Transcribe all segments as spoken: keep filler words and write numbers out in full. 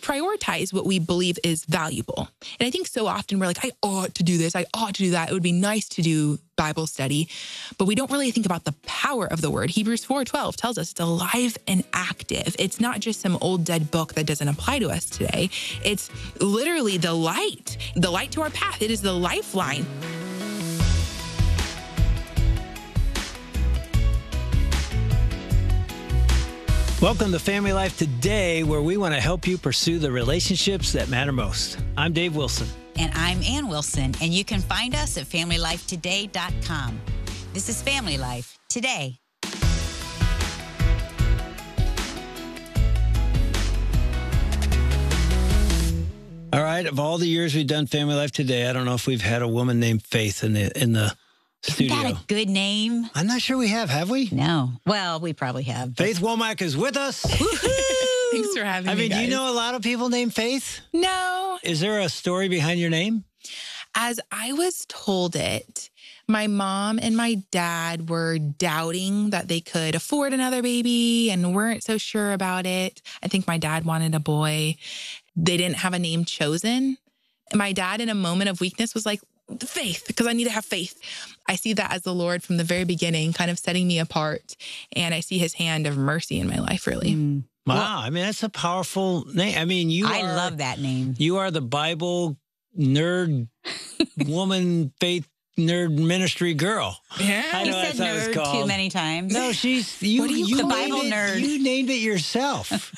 prioritize what we believe is valuable. And I think so often we're like, I ought to do this. I ought to do that. It would be nice to do Bible study, but we don't really think about the power of the word. Hebrews four twelve tells us it's alive and active. It's not just some old dead book that doesn't apply to us today. It's literally the light, the light to our path. It is the lifeline. Welcome to Family Life Today, where we want to help you pursue the relationships that matter most. I'm Dave Wilson. And I'm Ann Wilson, and you can find us at family life today dot com. This is Family Life Today. All right, of all the years we've done Family Life Today, I don't know if we've had a woman named Faith in the in the studio. Isn't that a good name? I'm not sure we have, have we? No. Well, we probably have. Faith Womack is with us. Thanks for having I me, mean, guys. do you know a lot of people named Faith? No. Is there a story behind your name? As I was told it, my mom and my dad were doubting that they could afford another baby and weren't so sure about it. I think my dad wanted a boy. They didn't have a name chosen. My dad, in a moment of weakness, was like, faith, because I need to have faith. I see that as the Lord from the very beginning, kind of setting me apart. And I see his hand of mercy in my life, really. Mm. Wow. Well, I mean, that's a powerful name. I mean, you I are, love that name. You are the Bible nerd woman, faith nerd ministry girl. Yeah. I You know said that's how it's nerd called. too many times. No, she's you. What do you you call The named Bible it, nerd. You named it yourself.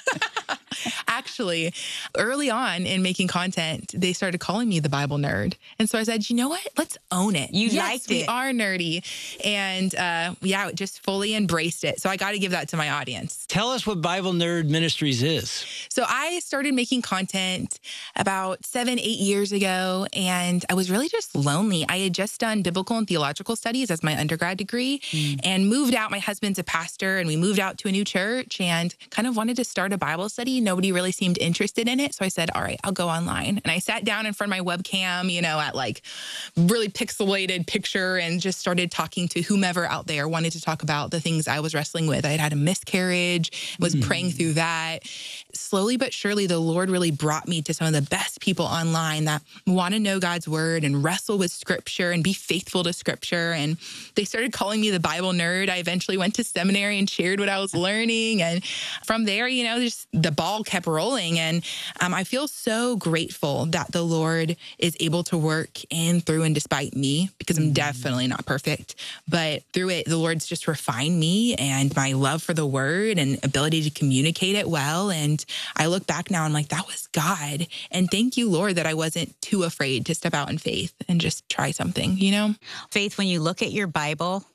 Actually, early on in making content, they started calling me the Bible nerd. And so I said, you know what? Let's own it. You yes, liked we it. are nerdy. And uh, yeah, just fully embraced it. So I got to give that to my audience. Tell us what Bible Nerd Ministries is. So I started making content about seven, eight years ago, and I was really just lonely. I had just done biblical and theological studies as my undergrad degree mm. and moved out. My husband's a pastor, and we moved out to a new church and kind of wanted to start a Bible study. Nobody really seemed interested in it. So I said, all right, I'll go online. And I sat down in front of my webcam, you know, at like really pixelated picture and just started talking to whomever out there wanted to talk about the things I was wrestling with. I had had a miscarriage, was mm. praying through that. Slowly but surely, the Lord really brought me to some of the best people online that want to know God's word and wrestle with scripture and be faithful to scripture. And they started calling me the Bible nerd. I eventually went to seminary and shared what I was learning. And from there, you know, just the ball kept rolling. And um, I feel so grateful that the Lord is able to work in, through, and despite me, because I'm definitely not perfect. But through it, the Lord's just refined me and my love for the word and ability to communicate it well. And I look back now and I'm like, that was God. And thank you, Lord, that I wasn't too afraid to step out in faith and just try something, you know? Faith, when you look at your Bible,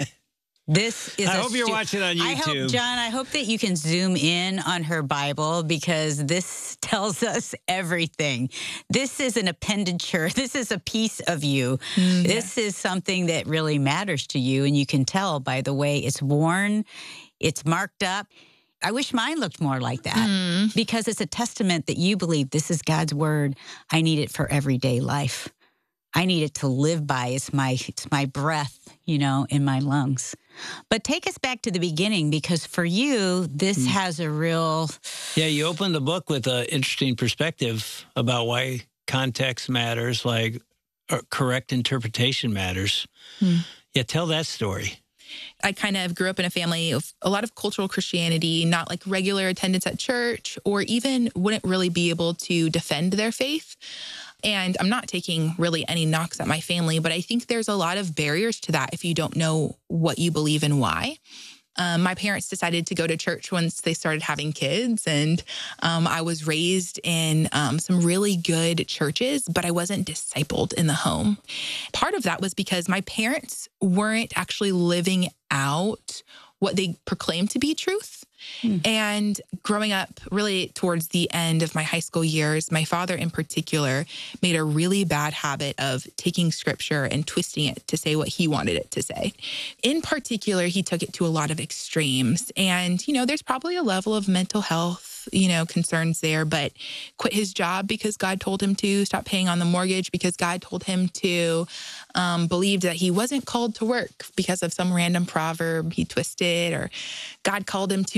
this is I a hope you're stu- watching on YouTube. I hope, John, I hope that you can zoom in on her Bible, because this tells us everything. This is an appenditure. This is a piece of you. Mm, this yeah. is something that really matters to you. And you can tell by the way it's worn, it's marked up. I wish mine looked more like that mm. because it's a testament that you believe this is God's word. I need it for everyday life. I need it to live by. It's my, it's my breath, you know, in my lungs. But take us back to the beginning, because for you, this mm. has a real... Yeah, you opened the book with an interesting perspective about why context matters, like uh, correct interpretation matters. Mm. Yeah, tell that story. I kind of grew up in a family of a lot of cultural Christianity, not like regular attendance at church, or even wouldn't really be able to defend their faith. And I'm not taking really any knocks at my family, but I think there's a lot of barriers to that if you don't know what you believe and why. Um, my parents decided to go to church once they started having kids, and um, I was raised in um, some really good churches, but I wasn't discipled in the home. Part of that was because my parents weren't actually living out what they proclaimed to be truth. Hmm. And growing up really towards the end of my high school years, my father in particular made a really bad habit of taking scripture and twisting it to say what he wanted it to say. In particular, he took it to a lot of extremes. And, you know, there's probably a level of mental health, you know, concerns there, but quit his job because God told him to, stop paying on the mortgage because God told him to, um, believed that he wasn't called to work because of some random proverb he twisted, or God called him to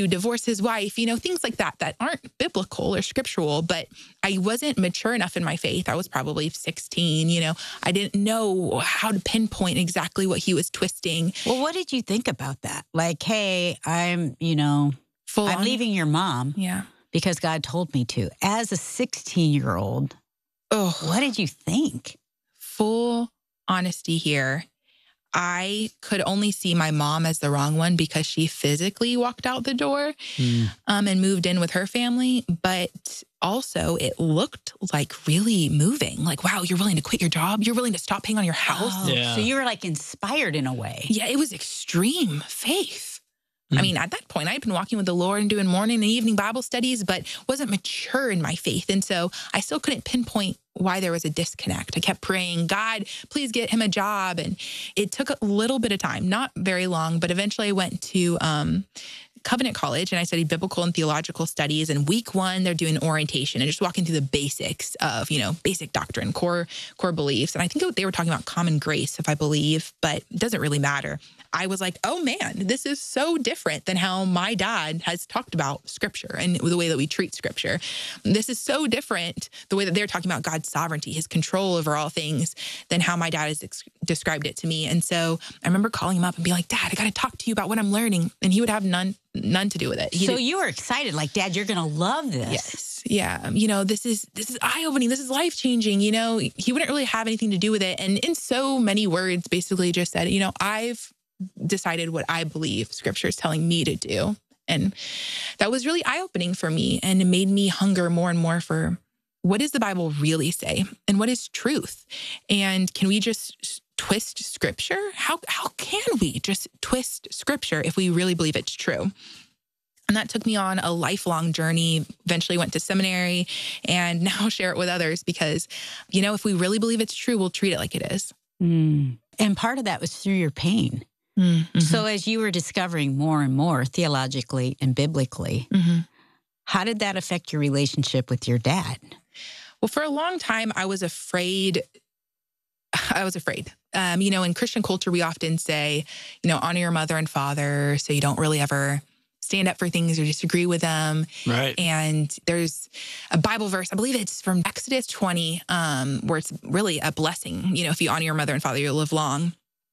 divorce his wife, you know, things like that that aren't biblical or scriptural. But I wasn't mature enough in my faith. I was probably sixteen, you know. I didn't know how to pinpoint exactly what he was twisting. Well, what did you think about that? Like, hey, I'm, you know, Full I'm on. leaving your mom Yeah. because God told me to. As a sixteen-year-old, Oh, what did you think? full honesty here. I could only see my mom as the wrong one because she physically walked out the door Mm. um, and moved in with her family. But also, it looked like really moving. Like, wow, you're willing to quit your job? You're willing to stop paying on your house? Oh, Yeah. So you were like inspired in a way. Yeah, it was extreme faith. I Mm. mean, at that point, I'd been walking with the Lord and doing morning and evening Bible studies, but wasn't mature in my faith. And so I still couldn't pinpoint why there was a disconnect. I kept praying, God, please get him a job. And it took a little bit of time, not very long, but eventually I went to um, Covenant College and I studied biblical and theological studies. And week one, they're doing orientation and just walking through the basics of, you know, basic doctrine, core core beliefs. And I think they were talking about common grace, if I believe, but it doesn't really matter. I was like, oh man, this is so different than how my dad has talked about scripture and the way that we treat scripture. This is so different, the way that they're talking about God's sovereignty, his control over all things, than how my dad has ex- described it to me. And so I remember calling him up and being like, Dad, I got to talk to you about what I'm learning. And he would have none none to do with it. He So did- you were excited, like, Dad, you're going to love this. Yes. Yeah. You know, this is, this is eye-opening. This is life-changing. You know, he wouldn't really have anything to do with it. And in so many words, basically just said, you know, I've decided what I believe scripture is telling me to do. And that was really eye-opening for me. And it made me hunger more and more for what does the Bible really say? And what is truth? And can we just twist scripture? How, how can we just twist scripture if we really believe it's true? And that took me on a lifelong journey, eventually went to seminary, and now share it with others because, you know, if we really believe it's true, we'll treat it like it is. Mm. And part of that was through your pain. Mm-hmm. So as you were discovering more and more theologically and biblically, Mm-hmm. how did that affect your relationship with your dad? Well, for a long time, I was afraid. I was afraid. Um, you know, in Christian culture, we often say, you know, honor your mother and father so you don't really ever stand up for things or disagree with them. Right. And there's a Bible verse, I believe it's from Exodus twenty, um, where it's really a blessing. You know, if you honor your mother and father, you'll live long.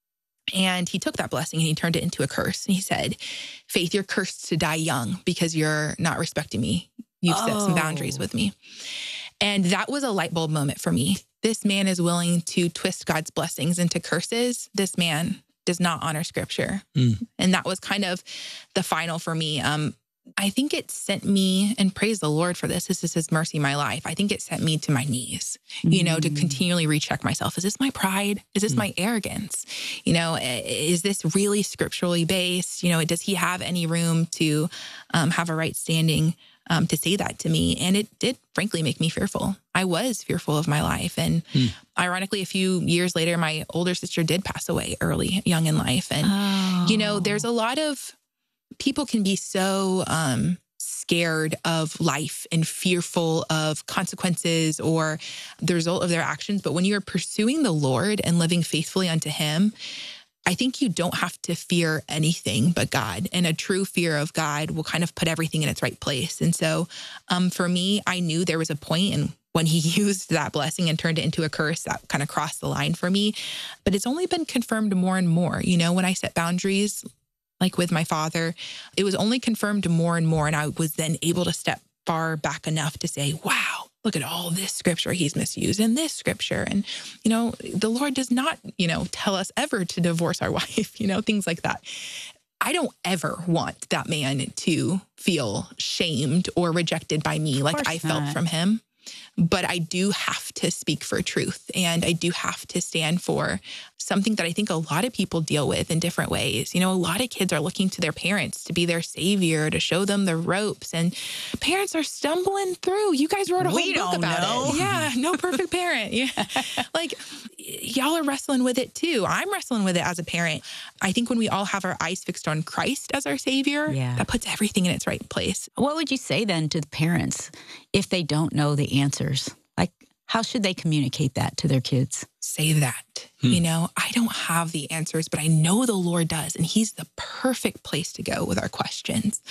And he took that blessing and he turned it into a curse. And he said, Faith, you're cursed to die young because you're not respecting me. You've set some boundaries Oh. with me. And that was a light bulb moment for me. This man is willing to twist God's blessings into curses. This man does not honor scripture. Mm. And that was kind of the final for me. Um, I think it sent me, and praise the Lord for this, this is his mercy in my life. I think it sent me to my knees, you know, to Mm. continually recheck myself. Is this my pride? Is this Mm. my arrogance? You know, i- is this really scripturally based? You know, does he have any room to um, have a right standing um, to say that to me? And it did, frankly, make me fearful. I was fearful of my life. And Mm. ironically, a few years later, my older sister did pass away early, young in life. And, Oh. you know, there's a lot of people can be so um, scared of life and fearful of consequences or the result of their actions. But when you're pursuing the Lord and living faithfully unto him, I think you don't have to fear anything but God. And a true fear of God will kind of put everything in its right place. And so um, for me, I knew there was a point in when he used that blessing and turned it into a curse, that kind of crossed the line for me. But it's only been confirmed more and more. You know, when I set boundaries, like with my father, it was only confirmed more and more. And I was then able to step far back enough to say, wow, look at all this scripture he's misused and this scripture. And, you know, the Lord does not, you know, tell us ever to divorce our wife, you know, things like that. I don't ever want that man to feel shamed or rejected by me like course I felt not. from him. But I do have to speak for truth, and I do have to stand for something that I think a lot of people deal with in different ways. You know, a lot of kids are looking to their parents to be their savior, to show them the ropes, and parents are stumbling through. You guys wrote a whole We book don't about know. it. Yeah, no perfect parent. Yeah. Like, y'all are wrestling with it too. I'm wrestling with it as a parent. I think when we all have our eyes fixed on Christ as our savior, Yeah. that puts everything in its right place. What would you say then to the parents if they don't know the answers? Like, how should they communicate that to their kids? Say that. Hmm. You know, I don't have the answers, but I know the Lord does. And he's the perfect place to go with our questions. Let's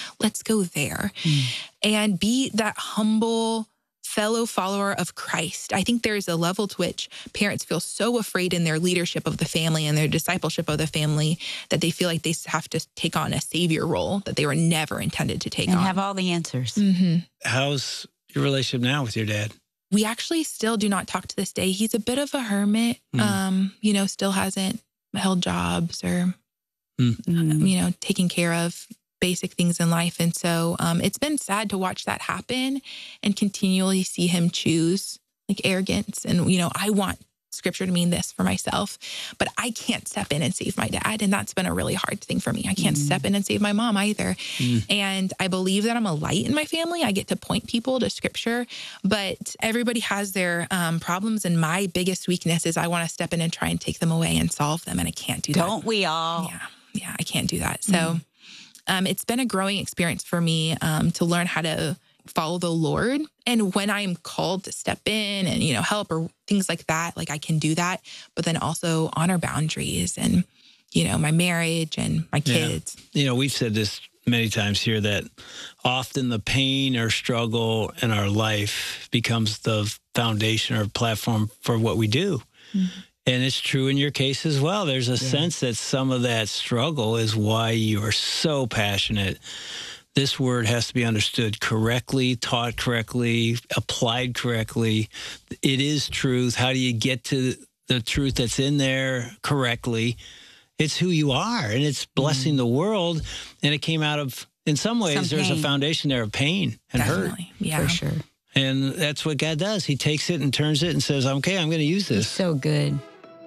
go there mm. and be that humble fellow follower of Christ. I think there's a level to which parents feel so afraid in their leadership of the family and their discipleship of the family that they feel like they have to take on a savior role that they were never intended to take and on. And have all the answers. Mm-hmm. How's your relationship now with your dad? We actually still do not talk to this day. He's a bit of a hermit, mm. um, you know, still hasn't held jobs or, mm. um, you know, taking care of basic things in life. And so um, it's been sad to watch that happen and continually see him choose like arrogance. And, you know, I want scripture to mean this for myself, but I can't step in and save my dad. And that's been a really hard thing for me. I can't mm. step in and save my mom either. Mm. And I believe that I'm a light in my family. I get to point people to scripture, but everybody has their um, problems. And my biggest weakness is I want to step in and try and take them away and solve them. And I can't do that. Don't we all? Yeah. Yeah. I can't do that. So mm. um, it's been a growing experience for me um, to learn how to follow the Lord. And when I'm called to step in and, you know, help or things like that, like I can do that, but then also honor boundaries and, you know, my marriage and my kids. Yeah. You know, we've said this many times here that often the pain or struggle in our life becomes the foundation or platform for what we do. Mm-hmm. And it's true in your case as well. There's a yeah. sense that some of that struggle is why you are so passionate. This word has to be understood correctly, taught correctly, applied correctly. It is truth. How do you get to the truth that's in there correctly? It's who you are, and it's blessing mm. the world. And it came out of, in some ways, some there's a foundation there of pain and Definitely. hurt. Yeah, for sure. And that's what God does. He takes it and turns it and says, okay, I'm going to use this. He's so good.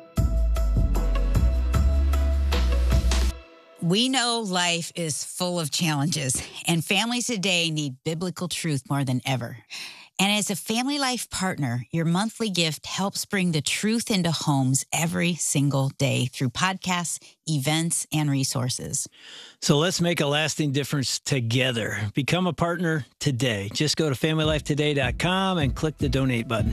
We know life is full of challenges, and families today need biblical truth more than ever. And as a Family Life partner, your monthly gift helps bring the truth into homes every single day through podcasts, events, and resources. So let's make a lasting difference together. Become a partner today. Just go to family life today dot com and click the donate button.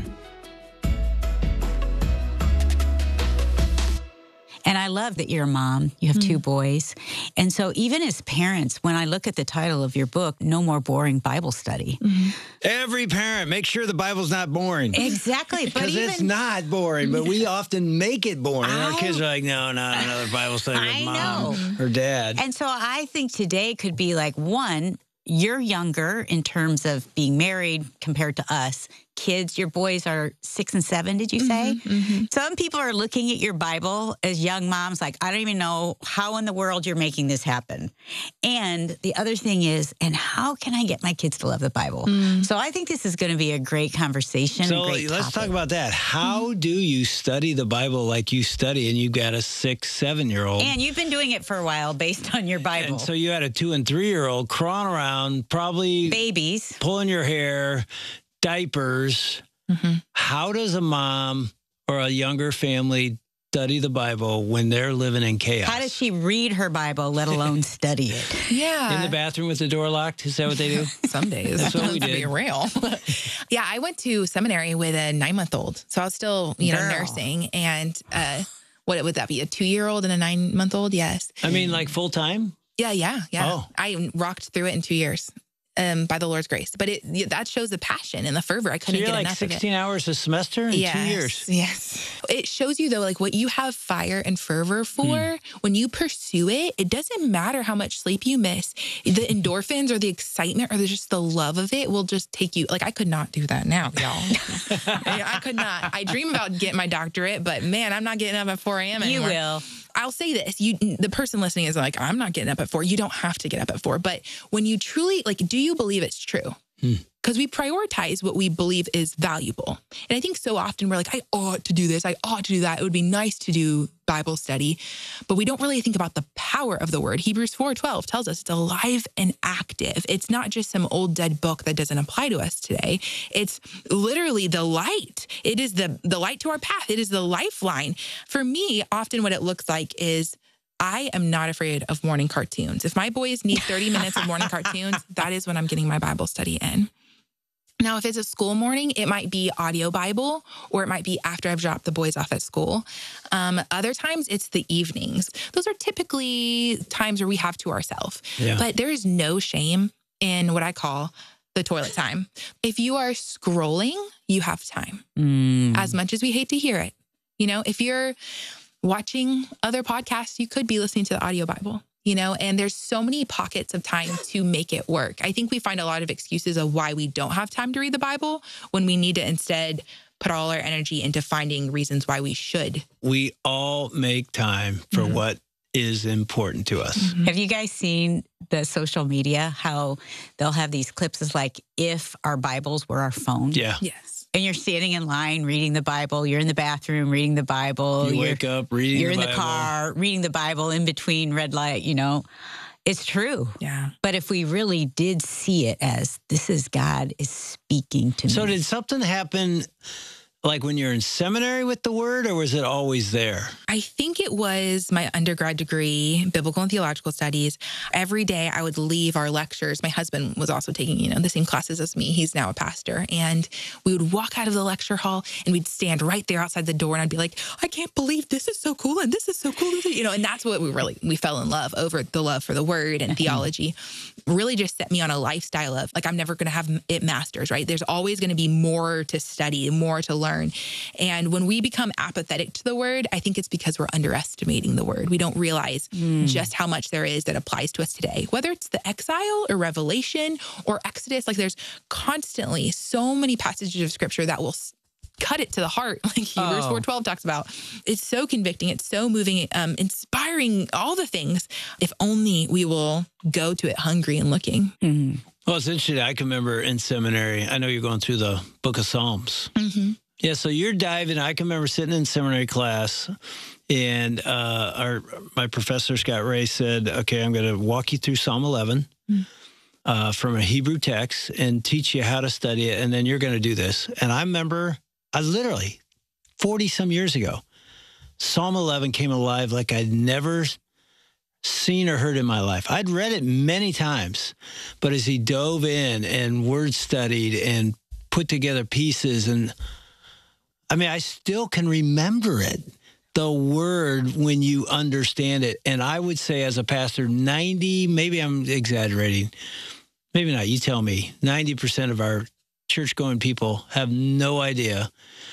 And I love that you're a mom. You have mm. two boys. And so even as parents, when I look at the title of your book, No More Boring Bible Study. Mm-hmm. Every parent, make sure the Bible's not boring. Exactly. Because it's not boring, but we often make it boring. I, Our kids are like, no, not another Bible study with I mom know. or dad. And so I think today could be like, one, you're younger in terms of being married compared to us. Kids, your boys are six and seven, did you say? Mm-hmm, mm-hmm. Some people are looking at your Bible as young moms like, I don't even know how in the world you're making this happen. And the other thing is, and how can I get my kids to love the Bible? Mm. So I think this is going to be a great conversation. So a great let's topic. talk about that. How do you study the Bible like you study and you've got a six, seven-year-old? And you've been doing it for a while based on your Bible. And so you had a two and three-year-old crawling around, probably babies, pulling your hair, diapers. Mm-hmm. How does a mom or a younger family study the Bible when they're living in chaos? How does she read her Bible, let alone study it? Yeah. In the bathroom with the door locked? Is that what they do? Some days. That's what we did. Be real. Yeah, I went to seminary with a nine-month-old. So I was still, you know, Girl. nursing. And uh, what would that be? A two-year-old and a nine-month-old? Yes. I mean, like full-time? Yeah, yeah, yeah. Oh. I rocked through it in two years. Um, by the Lord's grace. But it that shows the passion and the fervor. I couldn't so you're get like enough sixteen of it. hours a semester in yes, two years. Yes. It shows you, though, like what you have fire and fervor for, mm. when you pursue it, it doesn't matter how much sleep you miss. The endorphins or the excitement or the, just the love of it will just take you. Like, I could not do that now, y'all. I could not. I dream about getting my doctorate, but man, I'm not getting up at four a.m. anymore. You will. I'll say this, you, the person listening is like, I'm not getting up at four. You don't have to get up at four. But when you truly, like, do you believe it's true? Because hmm. we prioritize what we believe is valuable. And I think so often we're like, I ought to do this. I ought to do that. It would be nice to do Bible study. But we don't really think about the power of the word. Hebrews four twelve tells us it's alive and active. It's not just some old dead book that doesn't apply to us today. It's literally the light. It is the, the light to our path. It is the lifeline. For me, often what it looks like is I am not afraid of morning cartoons. If my boys need thirty minutes of morning cartoons, that is when I'm getting my Bible study in. Now, if it's a school morning, it might be audio Bible, or it might be after I've dropped the boys off at school. Um, other times, it's the evenings. Those are typically times where we have to ourselves. Yeah. But there is no shame in what I call the toilet time. If you are scrolling, you have time. Mm. As much as we hate to hear it. You know, if you're watching other podcasts, you could be listening to the audio Bible, you know, and there's so many pockets of time to make it work. I think we find a lot of excuses of why we don't have time to read the Bible when we need to instead put all our energy into finding reasons why we should. We all make time for mm-hmm. what is important to us. Mm-hmm. Have you guys seen the social media, how they'll have these clips as like, if our Bibles were our phone? Yeah. Yes. And you're standing in line reading the Bible. You're in the bathroom reading the Bible. You you're, wake up reading You're the in Bible. the car reading the Bible in between red light, you know. It's true. Yeah. But if we really did see it as, this is God is speaking to me. So did something happen like when you're in seminary with the word, or was it always there? I think it was my undergrad degree, biblical and theological studies. Every day I would leave our lectures. My husband was also taking, you know, the same classes as me. He's now a pastor. And we would walk out of the lecture hall and we'd stand right there outside the door. And I'd be like, I can't believe this is so cool. And this is so cool. You know, and that's what we really, we fell in love over, the love for the word and theology. Really just set me on a lifestyle of like, I'm never going to have it masters, right? There's always going to be more to study, more to learn. And when we become apathetic to the word, I think it's because we're underestimating the word. We don't realize mm. just how much there is that applies to us today, whether it's the exile or Revelation or Exodus. Like there's constantly so many passages of scripture that will cut it to the heart, like Hebrews oh. four twelve talks about. It's so convicting. It's so moving, um, inspiring, all the things. If only we will go to it hungry and looking. Mm-hmm. Well, it's interesting. I can remember in seminary, I know you're going through the book of Psalms. Mm-hmm. Yeah, so you're diving. I can remember sitting in seminary class, and uh, our my professor, Scott Ray, said, okay, I'm going to walk you through Psalm eleven mm-hmm. uh, from a Hebrew text and teach you how to study it, and then you're going to do this. And I remember, I literally, forty-some years ago, Psalm eleven came alive like I'd never seen or heard in my life. I'd read it many times, but as he dove in and word studied and put together pieces, and I mean, I still can remember it, the word, when you understand it. And I would say as a pastor, ninety, maybe I'm exaggerating, maybe not, you tell me, ninety percent of our church-going people have no idea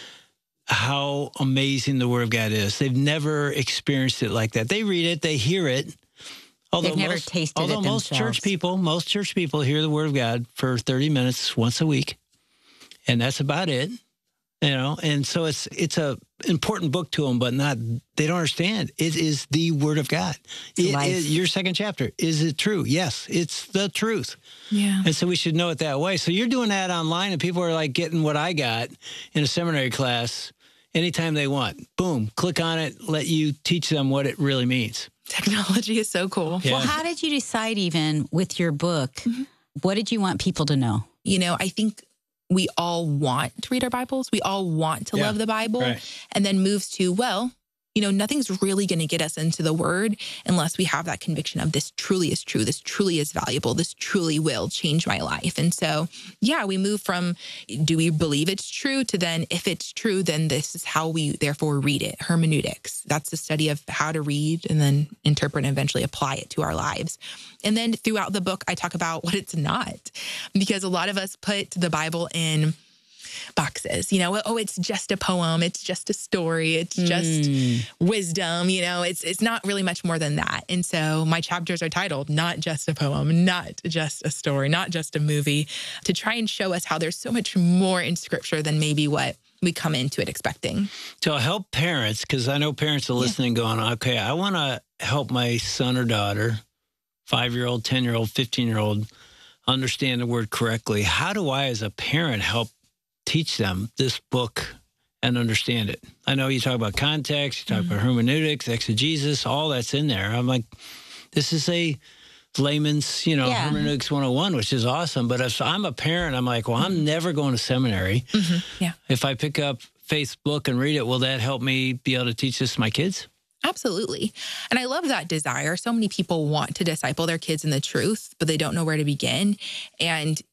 how amazing the Word of God is. They've never experienced it like that. They read it, they hear it. Although They've never most, tasted although it most themselves. church people, most church people hear the Word of God for thirty minutes once a week, and that's about it. You know, and so it's it's a important book to them, but not, they don't understand. It is the Word of God. It is, your second chapter, is it true? Yes, it's the truth. Yeah. And so we should know it that way. So you're doing that online, and people are like getting what I got in a seminary class anytime they want. Boom, click on it, let you teach them what it really means. Technology is so cool. Yeah. Well, how did you decide even with your book, mm-hmm. what did you want people to know? You know, I think we all want to read our Bibles. We all want to yeah, love the Bible. Right. And then moves to, well, you know, nothing's really going to get us into the word unless we have that conviction of this truly is true. This truly is valuable. This truly will change my life. And so, yeah, we move from, do we believe it's true, to then, if it's true, then this is how we therefore read it. Hermeneutics. That's the study of how to read and then interpret and eventually apply it to our lives. And then throughout the book, I talk about what it's not, because a lot of us put the Bible in boxes, you know, oh, it's just a poem. It's just a story. It's just mm. wisdom. You know, it's, it's not really much more than that. And so my chapters are titled, not just a poem, not just a story, not just a movie, to try and show us how there's so much more in scripture than maybe what we come into it expecting. To help parents, because I know parents are listening yeah. going, okay, I want to help my son or daughter, five-year-old, ten-year-old, fifteen-year-old, understand the word correctly. How do I, as a parent, help teach them this book and understand it? I know you talk about context, you talk mm-hmm. about hermeneutics, exegesis, all that's in there. I'm like, this is a layman's, you know, yeah. hermeneutics one oh one, which is awesome. But if I'm a parent, I'm like, well, I'm mm-hmm. never going to seminary. Mm-hmm. Yeah. If I pick up Faith's book and read it, will that help me be able to teach this to my kids? Absolutely. And I love that desire. So many people want to disciple their kids in the truth, but they don't know where to begin. And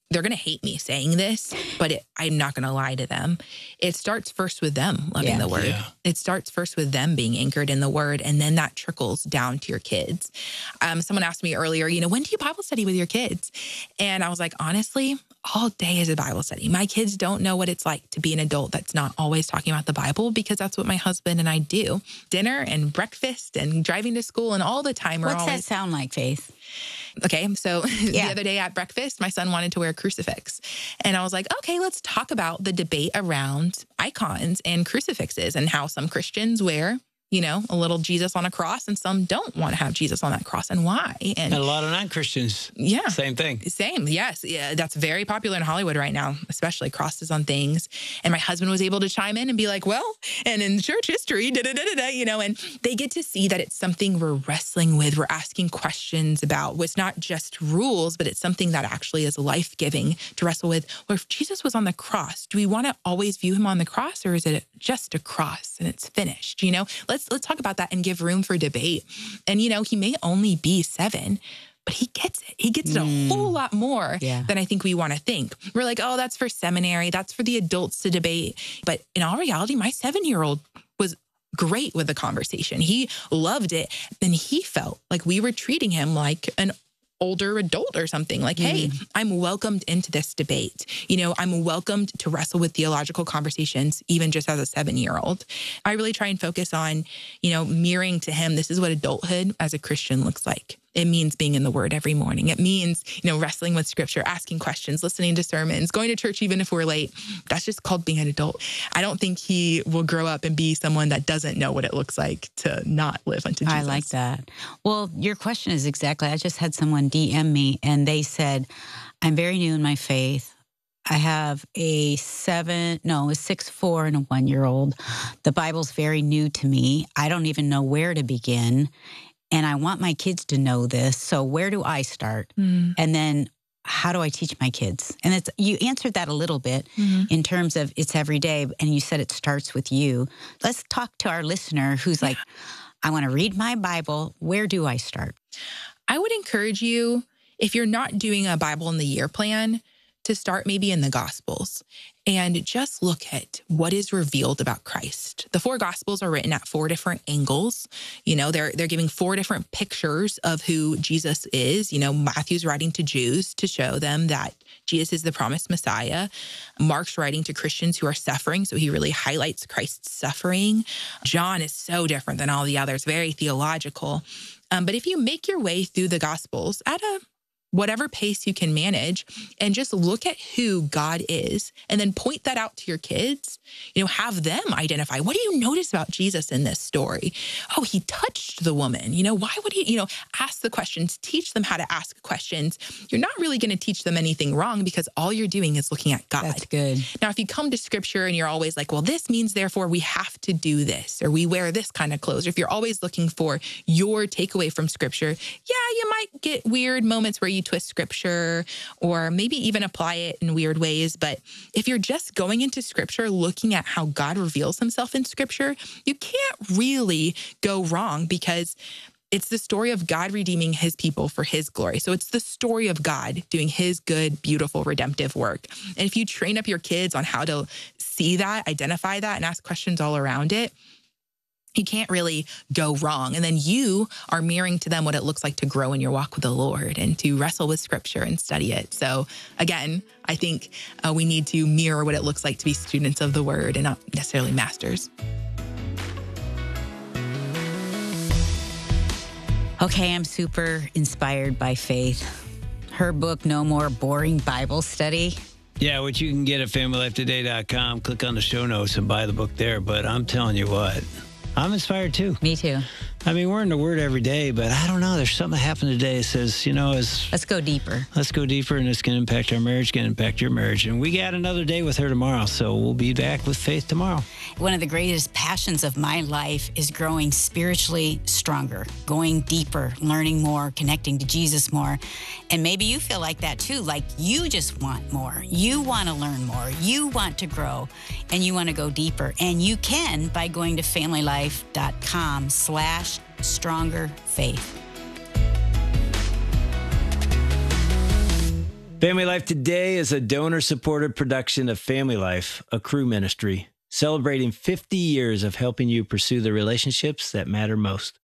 they're going to hate me saying this, but it, I'm not going to lie to them. It starts first with them loving Yeah. the word. Yeah. It starts first with them being anchored in the word, and then that trickles down to your kids. Um, someone asked me earlier, you know, when do you Bible study with your kids? And I was like, honestly, all day is a Bible study. My kids don't know what it's like to be an adult that's not always talking about the Bible, because that's what my husband and I do. Dinner and breakfast and driving to school and all the time. What's always... that sound like, Faith? Okay, so Yeah. the other day at breakfast, my son wanted to wear a crucifix. And I was like, okay, let's talk about the debate around icons and crucifixes and how some Christians wear, you know, a little Jesus on a cross, and some don't want to have Jesus on that cross, and why. And, And a lot of non-Christians, yeah, same thing. Same. Yes. Yeah. That's very popular in Hollywood right now, especially crosses on things. And my husband was able to chime in and be like, well, and in church history, da da da da da, you know, and they get to see that it's something we're wrestling with. We're asking questions about. It's not just rules, but it's something that actually is life-giving to wrestle with. Well, if Jesus was on the cross, do we want to always view him on the cross, or is it just a cross and it's finished? You know, let's let's talk about that and give room for debate. And, you know, he may only be seven, but he gets it. He gets it a whole lot more Yeah. than I think we want to think. We're like, oh, that's for seminary. That's for the adults to debate. But in all reality, my seven-year-old was great with the conversation. He loved it. And he felt like we were treating him like an older adult or something. Like, hey, I'm welcomed into this debate. You know, I'm welcomed to wrestle with theological conversations, even just as a seven-year-old. I really try and focus on, you know, mirroring to him, this is what adulthood as a Christian looks like. It means being in the Word every morning. It means, you know, wrestling with Scripture, asking questions, listening to sermons, going to church even if we're late. That's just called being an adult. I don't think he will grow up and be someone that doesn't know what it looks like to not live unto Jesus. I like that. Well, your question is exactly, I just had someone D M me and they said, I'm very new in my faith. I have a seven, no, a six, four, and a one-year-old. The Bible's very new to me. I don't even know where to begin. And I want my kids to know this. So where do I start? Mm. And then how do I teach my kids? And it's, you answered that a little bit mm-hmm. in terms of it's every day. And you said it starts with you. Let's talk to our listener who's yeah. like, I want to read my Bible. Where do I start? I would encourage you, if you're not doing a Bible in the year plan, to start maybe in the Gospels and just look at what is revealed about Christ. The four Gospels are written at four different angles. You know, they're they're giving four different pictures of who Jesus is. You know, Matthew's writing to Jews to show them that Jesus is the promised Messiah. Mark's writing to Christians who are suffering, so he really highlights Christ's suffering. John is so different than all the others, very theological. Um, but if you make your way through the Gospels at a whatever pace you can manage, and just look at who God is, and then point that out to your kids, you know, have them identify, what do you notice about Jesus in this story? Oh, he touched the woman. You know, why would he, you know, ask the questions, teach them how to ask questions. You're not really going to teach them anything wrong because all you're doing is looking at God. That's good. Now, if you come to Scripture and you're always like, well, this means therefore we have to do this, or we wear this kind of clothes, or if you're always looking for your takeaway from Scripture, yeah, you might get weird moments where you twist Scripture or maybe even apply it in weird ways. But if you're just going into Scripture, looking at how God reveals himself in Scripture, you can't really go wrong because it's the story of God redeeming his people for his glory. So it's the story of God doing his good, beautiful, redemptive work. And if you train up your kids on how to see that, identify that, and ask questions all around it, you can't really go wrong. And then you are mirroring to them what it looks like to grow in your walk with the Lord and to wrestle with Scripture and study it. So again, I think uh, we need to mirror what it looks like to be students of the Word and not necessarily masters. Okay, I'm super inspired by Faith. Her book, No More Boring Bible Study. Yeah, which you can get at family life today dot com. Click on the show notes and buy the book there. But I'm telling you what, I'm inspired too. Me too. I mean, we're in the Word every day, but I don't know. There's something that happened today that says, you know, as let's go deeper. Let's go deeper, and it's going to impact our marriage, going to impact your marriage. And we got another day with her tomorrow, so we'll be back with Faith tomorrow. One of the greatest passions of my life is growing spiritually stronger, going deeper, learning more, connecting to Jesus more. And maybe you feel like that too, like you just want more. You want to learn more. You want to grow, and you want to go deeper. And you can by going to family life dot com slash stronger faith. Family Life Today is a donor-supported production of Family Life, a Cru ministry, celebrating fifty years of helping you pursue the relationships that matter most.